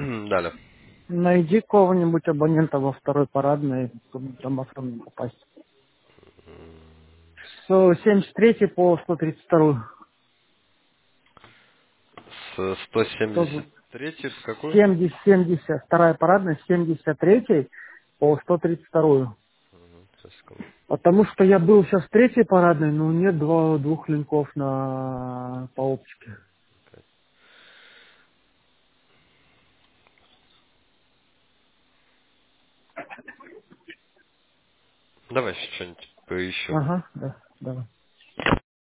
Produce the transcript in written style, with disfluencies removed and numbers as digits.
Далее. Найди кого-нибудь абонента во второй парадной, чтобы домофон не попасть. 73 по 132. С 173 в какую? 70, вторая парадная, 73 по 132. Сейчас, секунду. Потому что я был сейчас в третьей парадной, но нет двух линков по оптике. Давай что-нибудь поищу. Ага, да, давай.